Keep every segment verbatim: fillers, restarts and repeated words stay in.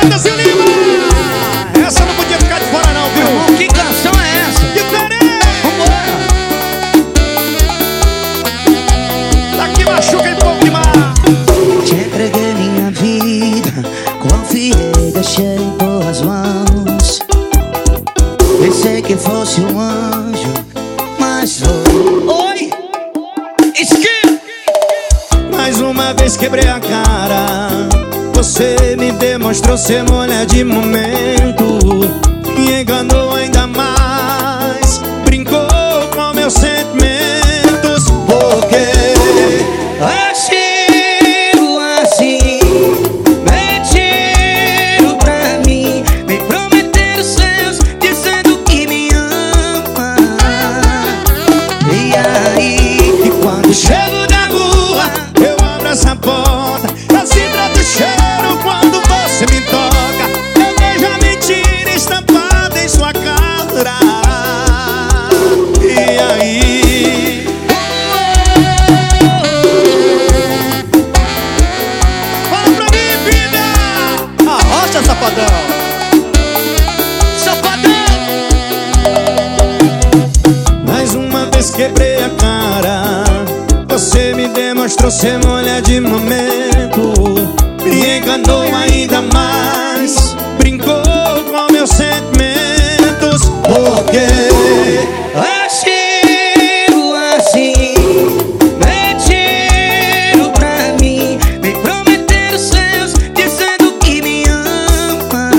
Anderson Lima. Essa não podia ficar de fora não, viu? Irmão, que canção é essa? Diferente. Vambora. Daqui machuca e pouco demais. Te entreguei minha vida, confiei, deixei em tuas mãos. Pensei que fosse um anjo, mas foi. Oi! Esquina! Mais uma vez quebrei a cara. Você me demonstrou ser mulher de momento. Me enganou ainda mais. Brincou com meus sentimentos. Porque agiu assim, mentiram pra mim, me prometeram céus, dizendo que me ama. E aí, e quando chego na rua, eu abro essa porta. Eu sinto o cheiro quando você me toca. Eu vejo a mentira estampada em sua cara. E aí? Fala pra mim, vida! Arrocha, safadão! safadão! Mais uma vez quebrei a cara. Você me demonstrou ser mulher de momento. Me enganou ainda mais. Brincou com meus sentimentos. Porque agiu assim, mentiram pra mim, me prometeram céus, dizendo que me ama.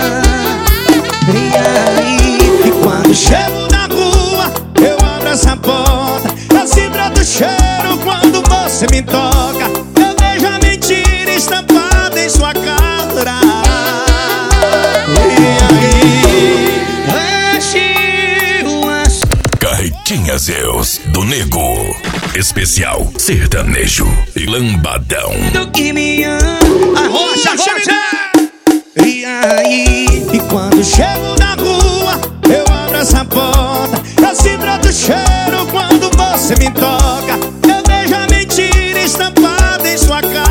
E aí, e quando chego na rua, eu abro essa porta. Eu sinto o cheiro quando você me toca. Eu vejo a mentira estampada em sua cara. E aí? agiu assim. Carretinha Zeus do Nego. Especial sertanejo e lambadão. Do que me ama. Arrocha, arrocha. E aí? E quando chego na rua, eu abro essa porta. Eu sinto o cheiro quando você me toca. Eu vejo a mentira estampada em sua cara.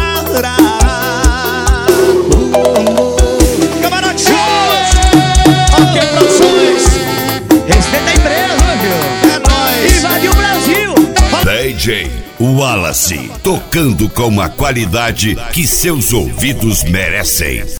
Camarote Shows, Ok Produções. Respeita a empresa, viu? É nóis. Invadiu o Brasil. D J Wallace, tocando com a qualidade que seus ouvidos merecem.